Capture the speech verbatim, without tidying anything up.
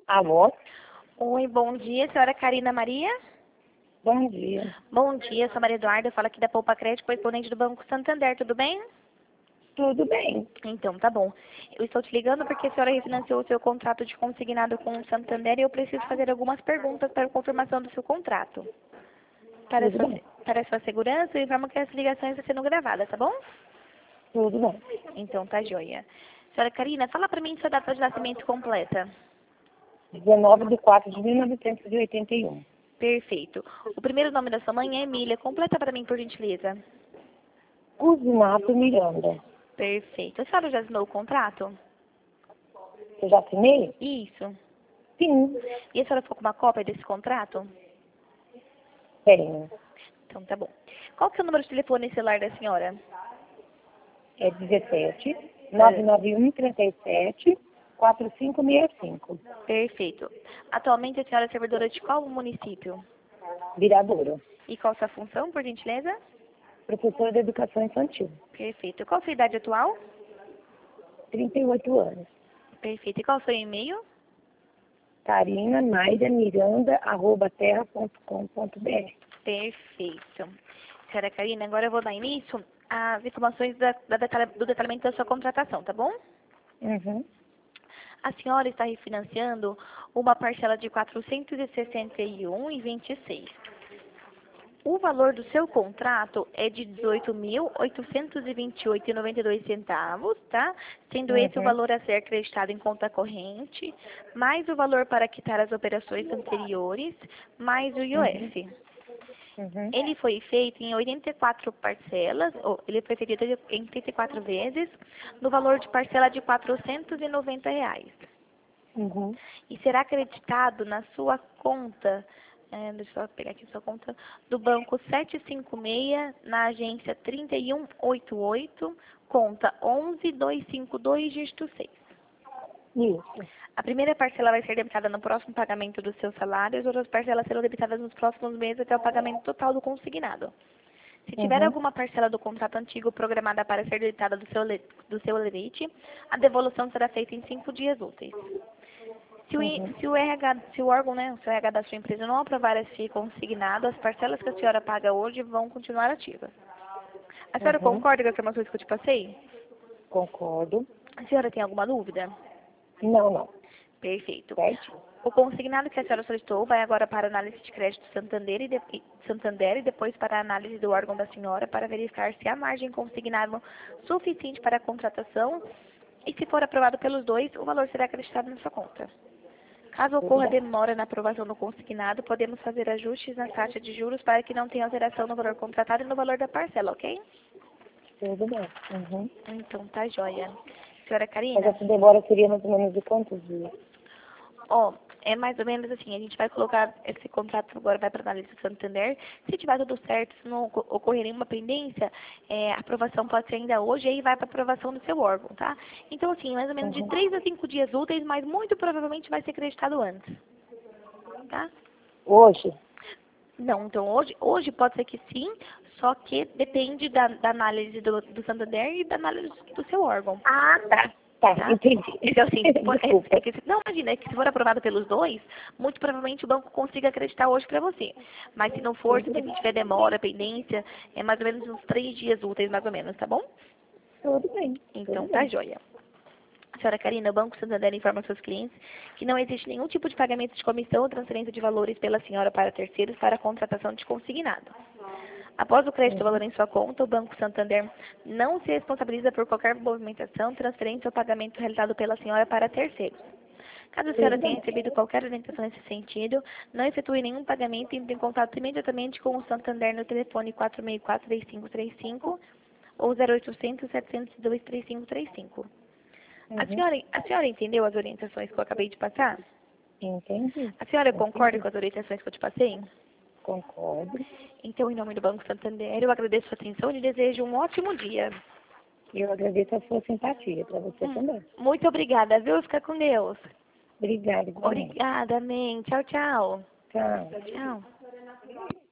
Alô? Oi, bom dia, senhora Karina Maria. Bom dia. Bom dia, sou Maria Eduarda, falo aqui da Poupa Crédito, correspondente do Banco Santander, tudo bem? Tudo bem? Então, tá bom. Eu estou te ligando porque a senhora refinanciou o seu contrato de consignado com o Santander e eu preciso fazer algumas perguntas para a confirmação do seu contrato. Para a Tudo sua, bem. para a sua segurança, eu informo que as ligações estão sendo gravadas, tá bom? Tudo bem. Então, tá joia. Senhora Karina, fala para mim sua data de nascimento completa. dezenove de quatro de mil novecentos e oitenta e um. Perfeito. O primeiro nome da sua mãe é Emília. Completa para mim, por gentileza. Cusinato Miranda. Perfeito. A senhora já assinou o contrato? Eu já assinei? Isso. Sim. E a senhora ficou com uma cópia desse contrato? Tenho. Então, tá bom. Qual que é o número de telefone celular da senhora? É dezessete, nove nove um, trinta e sete, quatro cinco seis cinco. Perfeito. Atualmente a senhora é servidora de qual município? Viradora. E qual sua função, por gentileza? Professora de Educação Infantil. Perfeito. Qual sua idade atual? trinta e oito anos. Perfeito. E qual o seu e-mail? Karina Maida Miranda, arroba terra ponto com ponto br. Perfeito. Senhora Karina, agora eu vou dar início às informações da, da detalha- do detalhamento da sua contratação, tá bom? Uhum. A senhora está refinanciando uma parcela de quatrocentos e sessenta e um reais e vinte e seis centavos. O valor do seu contrato é de dezoito mil oitocentos e vinte e oito reais e noventa e dois centavos, tá? Sendo esse o Uhum. valor a ser acreditado em conta corrente, mais o valor para quitar as operações anteriores, mais o Uhum. I O F. Uhum. Ele foi feito em oitenta e quatro parcelas, ou ele foi feito em oitenta e quatro vezes, no valor de parcela de quatrocentos e noventa reais. Uhum. E será acreditado na sua conta, é, deixa eu pegar aqui a sua conta, do banco setecentos e cinquenta e seis, na agência trinta e um oitenta e oito, conta onze mil duzentos e cinquenta e dois, dígito seis. Isso. A primeira parcela vai ser debitada no próximo pagamento do seu salário, as outras parcelas serão debitadas nos próximos meses até o pagamento total do consignado. Se tiver Uhum. alguma parcela do contrato antigo programada para ser debitada do seu, le- do seu lerite, a devolução será feita em cinco dias úteis. Se o, I- Uhum. se o R H, se o órgão, né, o seu R H da sua empresa não aprovar esse consignado, as parcelas que a senhora paga hoje vão continuar ativas. A senhora Uhum. concorda com as informações que eu te passei? Concordo. A senhora tem alguma dúvida? Não, não. Perfeito. Certo? O consignado que a senhora solicitou vai agora para a análise de crédito Santander e, de, e- Santander e depois para a análise do órgão da senhora para verificar se há margem consignada suficiente para a contratação e, se for aprovado pelos dois, o valor será acreditado na sua conta. Caso Tudo ocorra bem. demora na aprovação do consignado, podemos fazer ajustes na taxa de juros para que não tenha alteração no valor contratado e no valor da parcela, ok? Tudo bem. Uhum. Então tá joia. Senhora Mas Karina? essa demora seria mais ou menos de quantos dias? Ó, é mais ou menos assim, a gente vai colocar esse contrato agora, vai para análise do Santander. Se tiver tudo certo, se não oco- ocorrer nenhuma pendência, é, a aprovação pode ser ainda hoje e aí vai para aprovação do seu órgão, tá? Então, assim, mais ou menos de Uhum. três a cinco dias úteis, mas muito provavelmente vai ser acreditado antes, tá? Hoje? Não, então hoje, hoje pode ser que sim, só que depende da, da análise do, do Santander e da análise do seu órgão. Ah, tá. Tá, Tá? entendi. Então, assim, se for, é, Desculpa. é que, se- não, imagina, é que se for aprovado pelos dois, muito provavelmente o banco consiga acreditar hoje para você. Mas se não for, se Tudo bem. tiver demora, pendência, é mais ou menos uns três dias úteis, mais ou menos, tá bom? Tudo bem. Tudo Então, tá bem. joia. Senhora Karina, o Banco Santander informa aos seus clientes que não existe nenhum tipo de pagamento de comissão ou transferência de valores pela senhora para terceiros para a contratação de consignado. Após o crédito Uhum. valor em sua conta, o Banco Santander não se responsabiliza por qualquer movimentação, transferência ou pagamento realizado pela senhora para terceiros. Caso a senhora Tudo tenha bem. recebido qualquer orientação nesse sentido, não efetue nenhum pagamento e entre em contato imediatamente com o Santander no telefone quatro seis quatro, três cinco três cinco ou zero oitocentos, setecentos e dois, três cinco três cinco. A Uhum. senhora, a senhora entendeu as orientações que eu acabei de passar? Entendi. A senhora concorda Entendi. com as orientações que eu te passei? Concordo. Então, em nome do Banco Santander, eu agradeço a sua atenção e desejo um ótimo dia. Eu agradeço a sua simpatia. Para você Hum, também. Muito obrigada, viu? Fica com Deus. Obrigada, igualmente. Obrigada, amém. Tchau, tchau. Tchau. Tchau.